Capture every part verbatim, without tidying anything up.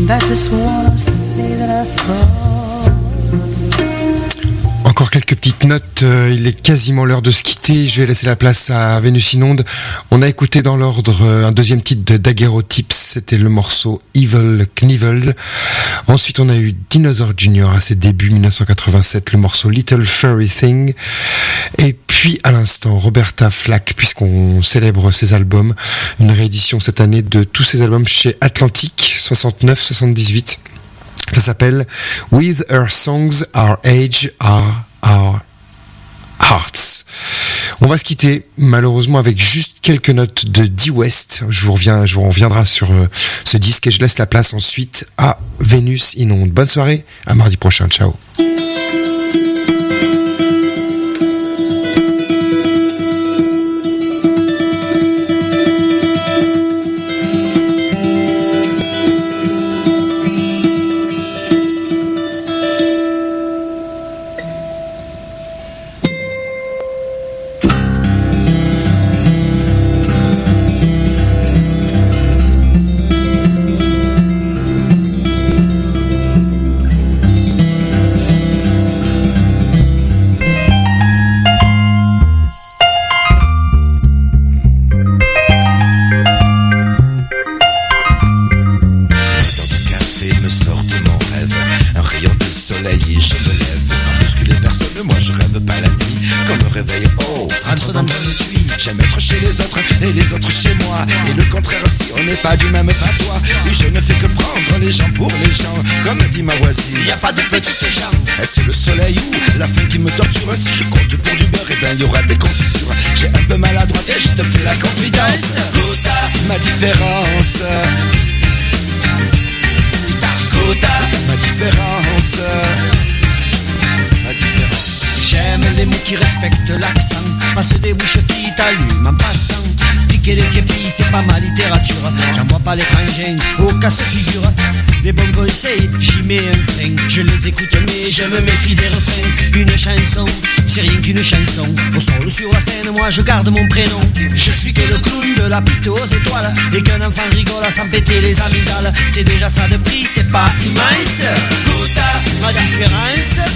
And I just wanna say that I thought. Encore quelques petites notes, euh, il est quasiment l'heure de se quitter, je vais laisser la place à Vénus Inonde. On a écouté dans l'ordre euh, un deuxième titre de Daguerreotypes, c'était le morceau Evil Knievel. Ensuite on a eu Dinosaur Junior à ses débuts dix-neuf cent quatre-vingt-sept, le morceau Little Furry Thing. Et puis à l'instant Roberta Flack, puisqu'on célèbre ses albums, une réédition cette année de tous ses albums chez Atlantic, soixante-neuf soixante-dix-huit. Ça s'appelle With Her Songs, Our Age, Our, Our Hearts. On va se quitter malheureusement avec juste quelques notes de Dee West. Je vous reviens, je vous reviendrai sur euh, ce disque et je laisse la place ensuite à Vénus Inonde. Bonne soirée, à mardi prochain, ciao. C'est le soleil ou la faim qui me torture. Si je compte pour du beurre, et ben y aura des confitures. J'ai un peu maladroite et je te fais la confidence. Goûte à ma différence. Goûte à ma différence. Ma différence. J'aime les mots qui respectent l'accent, pas ceux des bouches qui t'allument en passant. Piquer les képis, c'est pas ma littérature. J'en vois pas les frangins, au casse-figure. Des bons conseils, j'y mets un frein. Je les écoute mais je me méfie des refrains. Une chanson, c'est rien qu'une chanson. Au sol sur la scène, moi je garde mon prénom. Je suis que le clown de la piste aux étoiles. Et qu'un enfant rigole à s'en péter les amygdales. C'est déjà ça de prix, c'est pas immense. Goûte à ma différence.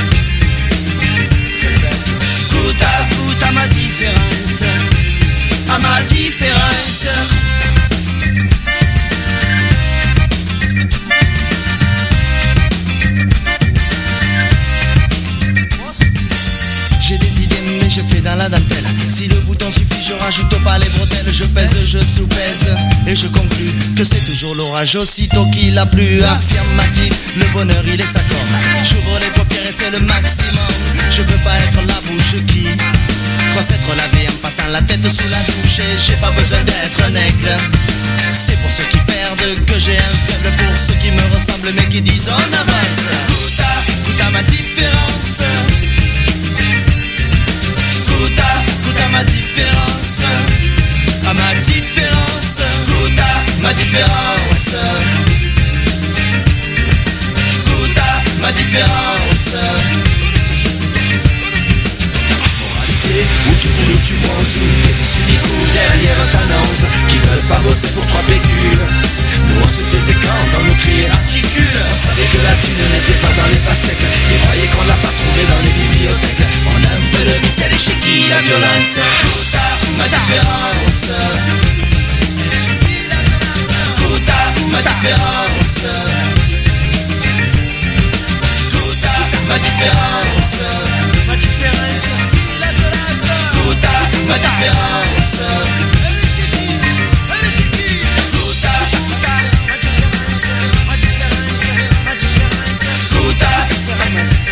Goûte à, goûte à ma différence. À ma différence. J'ai des idées mais je fais dans la dentelle. Si le bouton suffit je rajoute pas les bretelles. Je pèse, je sous-pèse et je conclus que c'est toujours l'orage. Aussitôt qu'il a plu, affirmatif, le bonheur il est s'accorde. J'ouvre les paupières et c'est le maximum. Je veux pas être la bouche qui croit s'être lavée en passant la tête sous la douche. Et j'ai pas besoin d'être un aigle. C'est pour ceux qui perdent que j'ai un faible. Pour ceux qui me ressemblent mais qui disent on avance. Goûte à, goûte à ma différence. Goûte à, goûte à ma différence. À ma différence. Goûte à ma différence. Goûte à ma différence. Où tu roules, tu bronzes, ou tes fils uniques ou derrière t'annonce qui veulent pas bosser pour trois pécules. Nous on se tes écrans dans nos cris articules. On savait que la thune n'était pas dans les pastèques et croyait qu'on l'a pas trouvé dans les bibliothèques. On a un peu de ficelle et chez qui la violence. Goûte à ma différence. Goûte à ma différence. Goûte à ma différence. Ma différence. Goûte à ma différence. Elle est chez qui? Elle est chez qui? Goûte à ma différence. Ma différence. Ma différence. Goûte à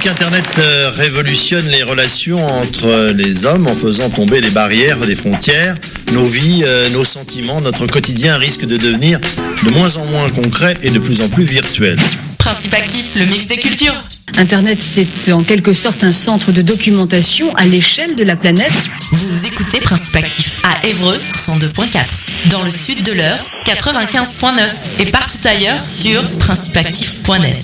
qu'Internet euh, révolutionne les relations entre les hommes en faisant tomber les barrières des frontières, nos vies, euh, nos sentiments, notre quotidien risque de devenir de moins en moins concret et de plus en plus virtuel. Principe actif, le mix des cultures. Internet, c'est en quelque sorte un centre de documentation à l'échelle de la planète. Vous écoutez Principe actif à Évreux, cent deux point quatre. Dans le sud de l'Eure, quatre-vingt-quinze point neuf. Et partout ailleurs sur principe actif point net.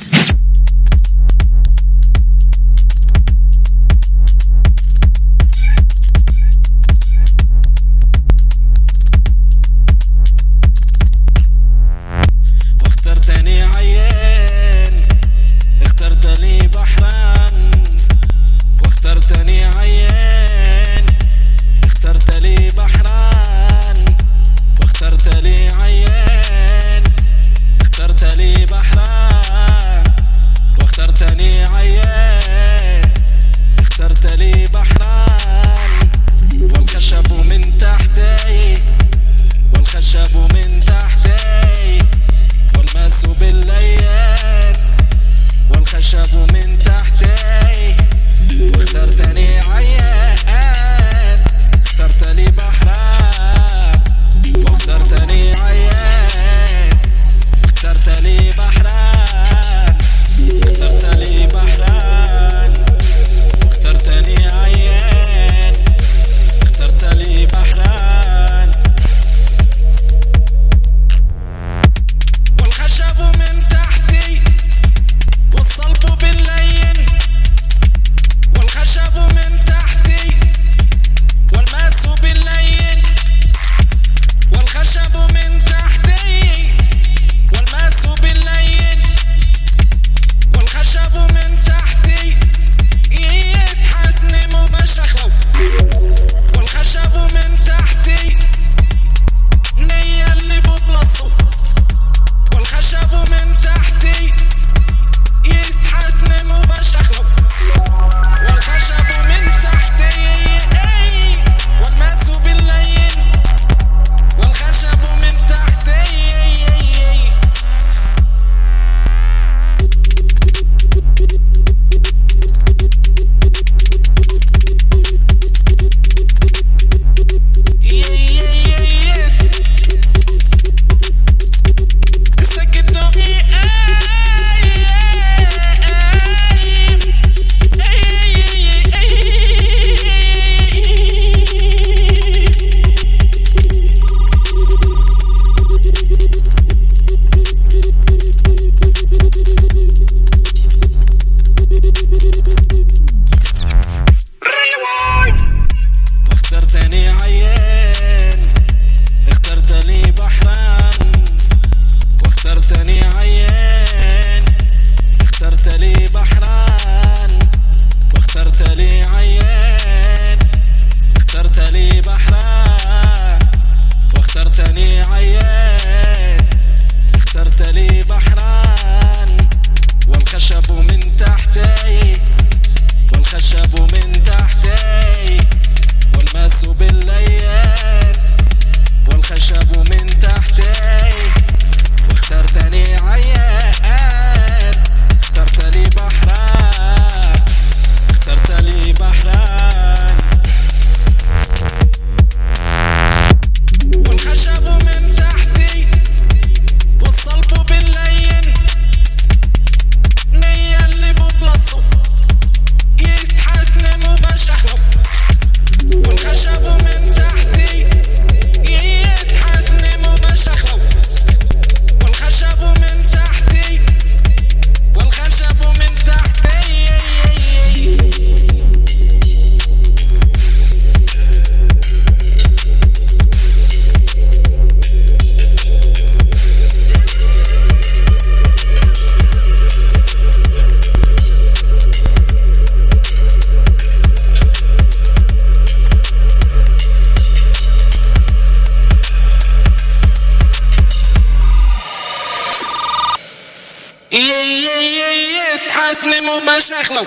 باش نخلو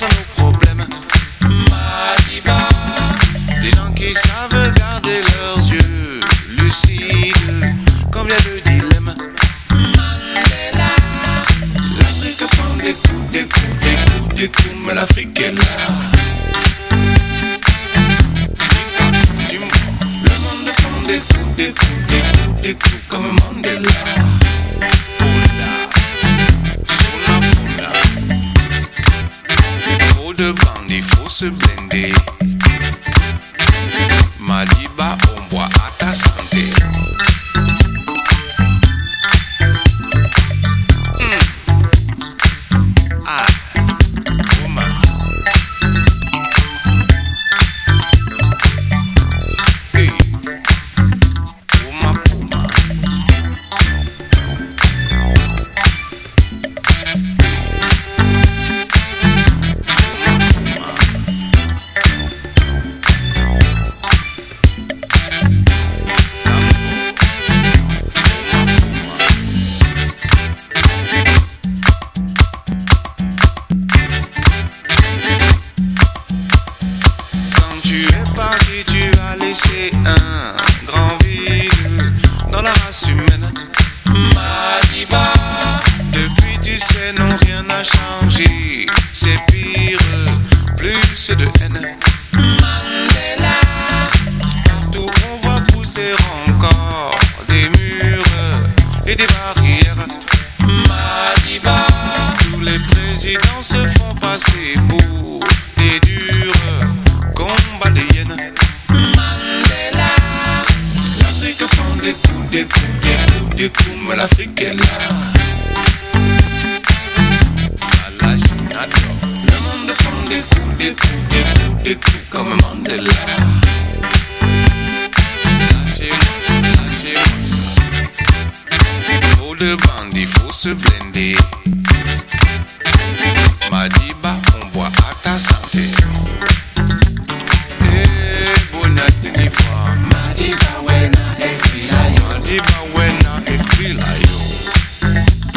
face à nos problèmes. Madiba, des gens qui savent garder leurs yeux lucides, comme il y a le dilemme. Mandela, l'Afrique prend des coups, des coups, des coups, des coups, mais l'Afrique est là. Le monde prend des coups, des coups, des coups, des coups, comme Mandela. De bandits, faut se blinder. Madiba, on boit à ta santé. Mm. Ah, Ouma. Hey, Ouma, Ouma. C'est un grand vide dans la race humaine. Madiba, depuis tu sais non rien n'a changé. C'est pire, plus de haine. Mandela, partout on voit pousser encore des murs et des barrières. Madiba, tous les présidents se font passer pour des durs combats des hyènes. Des coups, des coups, des coups, des coups, mais l'Afrique est là. La Chine adore. Le monde prend des coups, des coups, des coups, des coups, comme Mandela. Lâchez-moi, lâchez-moi. Trop de bandits, faut se blinder. Madiba, on boit à ta santé. Eh, bonne uniforme. Madiba, wena. Madiba wena e feel like yo.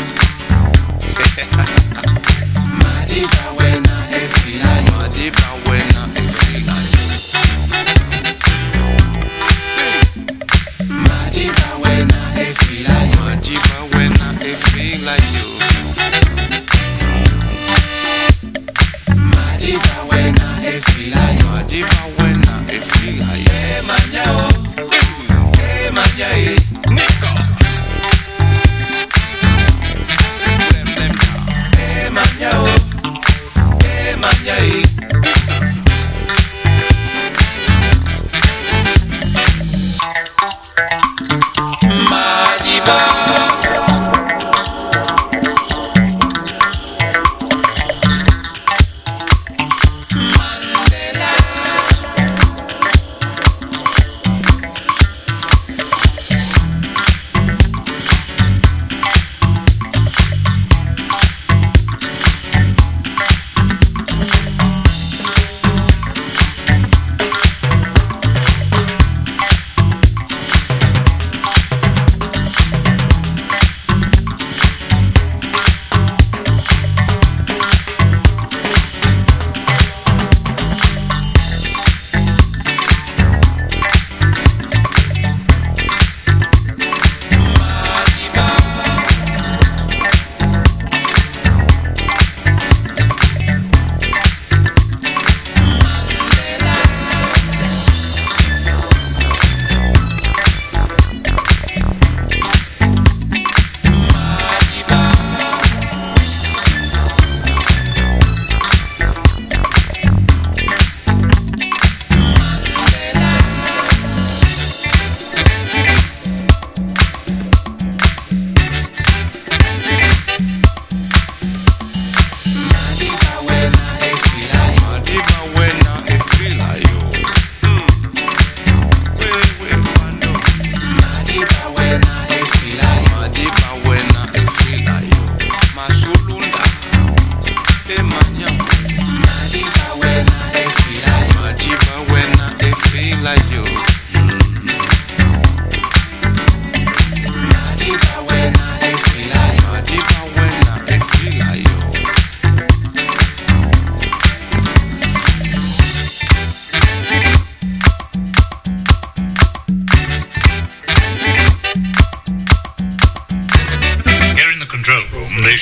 Madiba wena e feel like yo. Madiba wena e feel like yo. Madiba wena e feel like yo. Madiba wena e feel like yo. Madiba wena e feel like yo. Madiba wena e feel like yo. Hey manya oh, hey manya eh.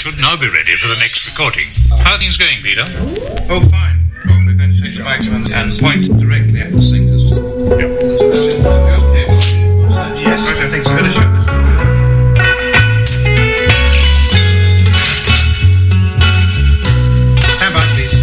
should now be ready for the next recording. How are things going, Peter? Oh, fine. Well, we're going to take the microphone and point directly at the singers. Yep. Okay. Yes, I think we're going to show this. Stand by, please.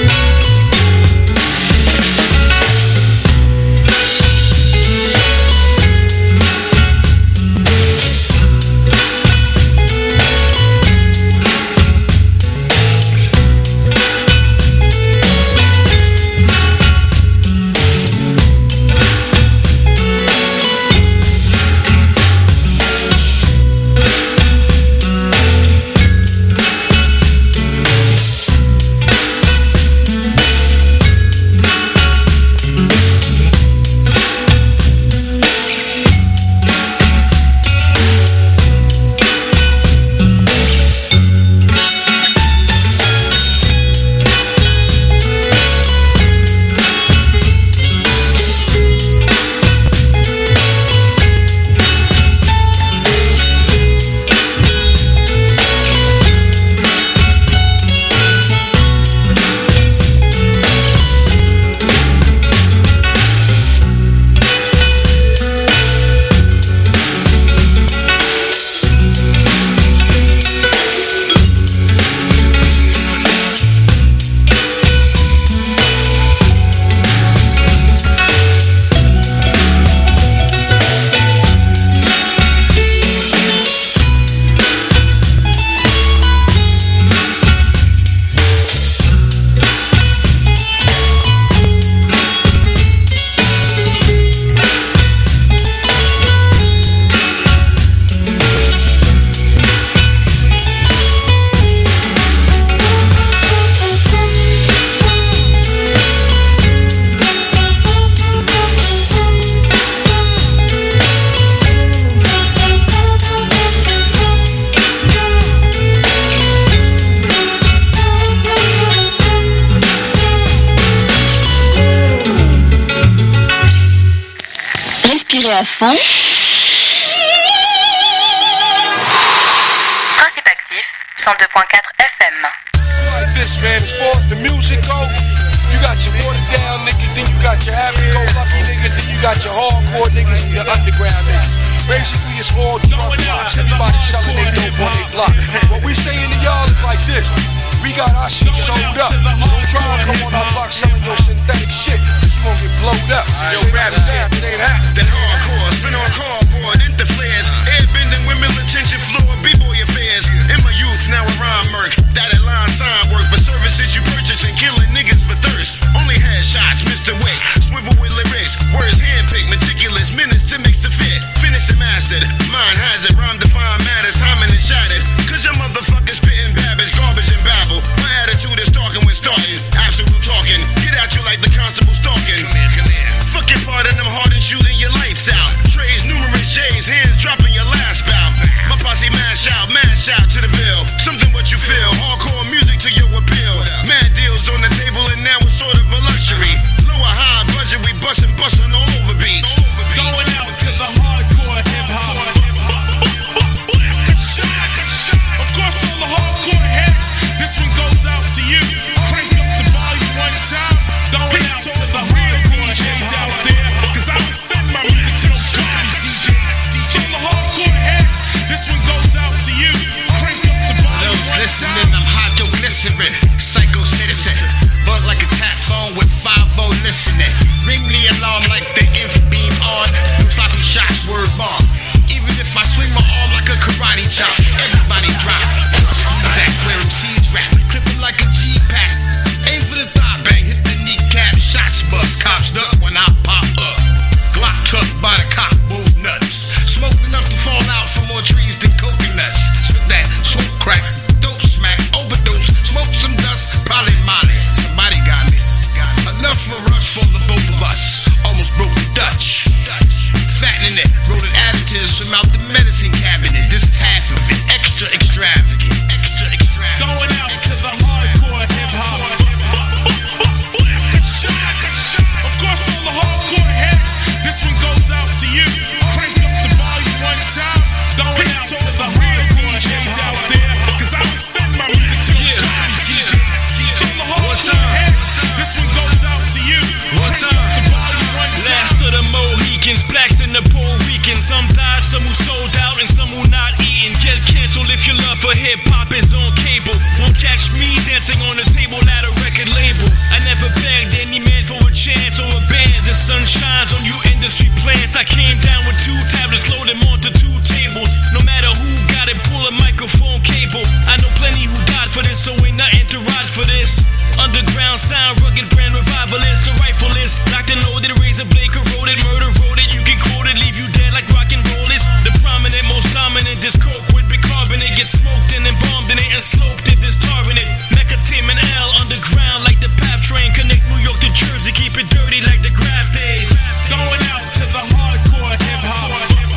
À fond. Principe actif, cent deux point quatre F M. Like this, man, as far as the music goes, you got your watered down niggas, then you got your happy-go-lucky niggas, then you got your hardcore niggas and your underground niggas. Basically, it's all drug blocks. Everybody selling their dope on their block. What we saying to y'all is like this: we got our shit sold up. So don't try to come on our block selling your synthetic shit, cause you gon' get blowed up. Yo, rap sound, it ain't happening. That hardcore, spin on cardboard, into flares. Airbending women, attention floor, b-boy affairs. In my youth, now a rhyme murk. That at line sign work for services you purchase and killing niggas for thirst. Only headshots, Mister Wick. Swivel with lyrics. Words handpicked, meticulous. Minutes to mix the fit. Finish and mastered. Mind has it. Rhyme define matters. Hymen and shattered. Cause your motherfuckers spitting babbage, garbage and babble. My attitude is talking when starting. love for hip hop is on cable. Won't catch me dancing on the table at a record label. I never begged any man for a chance or a band. The sun shines on you industry plants. I came down with two tablets, load them onto two tables. No matter who got it, pull a microphone cable. I know plenty who died for this, so ain't nothing to ride for this. Underground sound, rugged brand revivalist. The rifleist, locked and loaded, razor blade corroded, murder wrote it. You can quote it, leave you dead like rock and roll is. The prominent, most dominant, this coke with bicarbonate. Get smoked and embalmed in it and sloped it, this tarring it. Necotine and L, underground like the PATH train. Connect New York to Jersey, keep it dirty like the Graph days. Going out to the hardcore hip hop.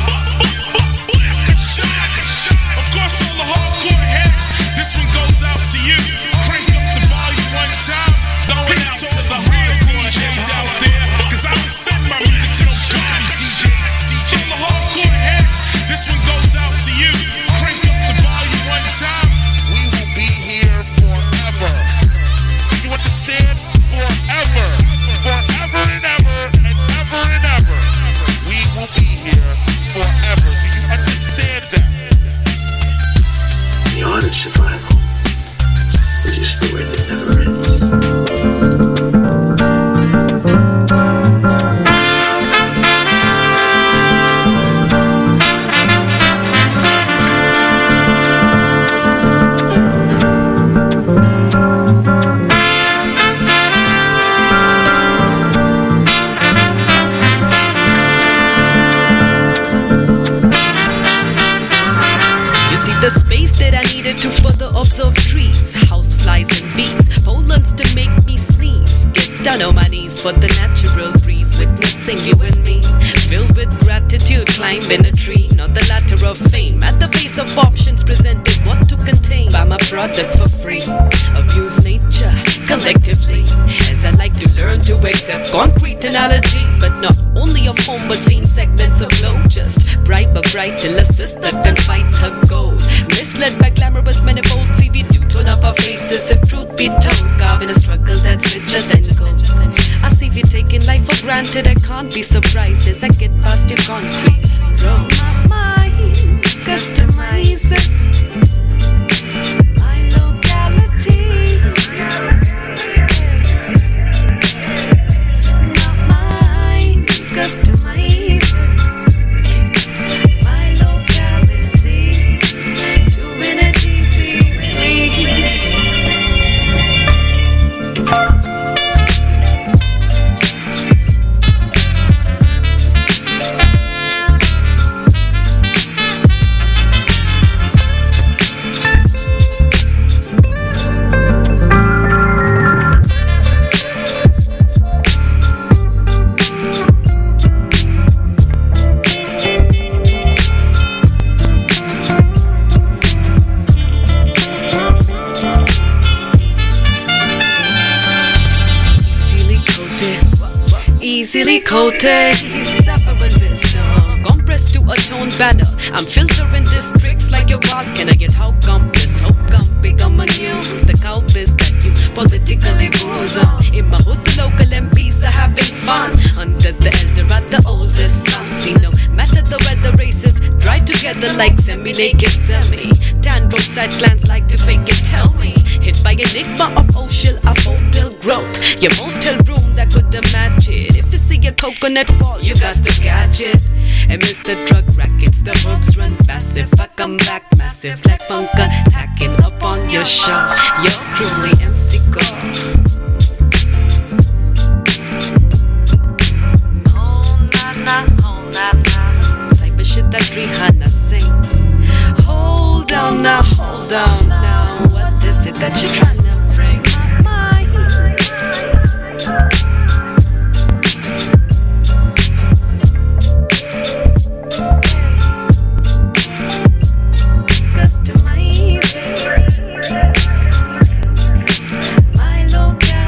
Of course, all the hardcore heads, this one goes out to you. Crank up the volume one time. Going out to the real D Js out there, cause I don't send my music to no garbage D J. All the hardcore heads, this one goes out to you. Crank up the volume one time. We will be here forever. You understand? Forever. Forever and ever and ever and ever. We will be here forever. Do you understand that? The art of survival is a story that never ends. The space that I needed to further observe trees, houseflies and bees, Poland's to make me sneeze. Get down on my knees for the natural breeze, witnessing you and me. Filled with gratitude, climbing a tree, not the ladder of fame. At the base of options presented, what to contain. Buy my product for free, abuse nature collectively. As I like to learn to accept concrete analogy, but not only of home but seen segments of glow. Just bright but bright till a sister confides her gold. Misled by glamorous manifold C V to turn up our faces. If truth be told, carving a struggle that's richer than gold. I see you taking life for granted. I can't be surprised as I get past your concrete. Bro, my mind customizes my locality. My mind customizes my locality. Doing it easy. Easily coated, suffering wisdom, compressed to a tone banner. I'm filtering districts like your boss. Can I get how compass? How come become a news? The cow is that you politically booze on. In my hood, the local M Ps are having fun under the elder at the oldest son. See, no matter the weather, races dry together like semi-naked semi. Tan roadside clans like to fake it. Tell me, hit by enigma of ocean of hotel growth. Your motel room that could match it. If you see a coconut fall, you got to catch it. And miss the drug rackets, the hopes run passive. I come back massive like Funka, tacking up on your show. Yours truly, M C Go. Oh na na, oh na na, type of shit that Rihanna sings. Hold down now, hold down now. What is it that you're trying to bring? My locality.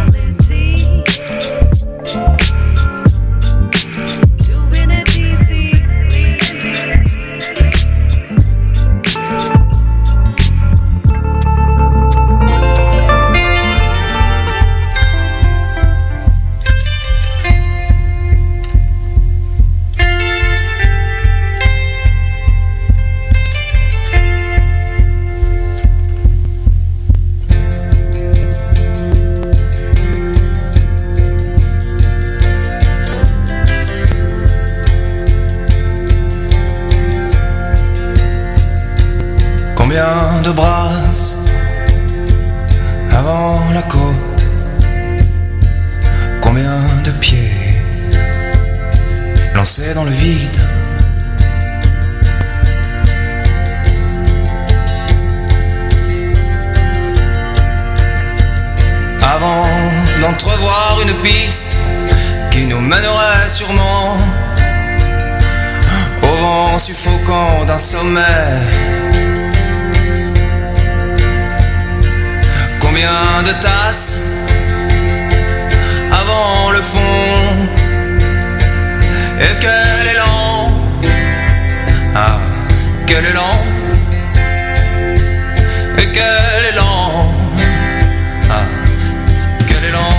de brasse avant la côte? Combien de pieds lancés dans le vide? Avant d'entrevoir une piste qui nous mènerait sûrement au vent suffocant d'un sommet. Combien de tasses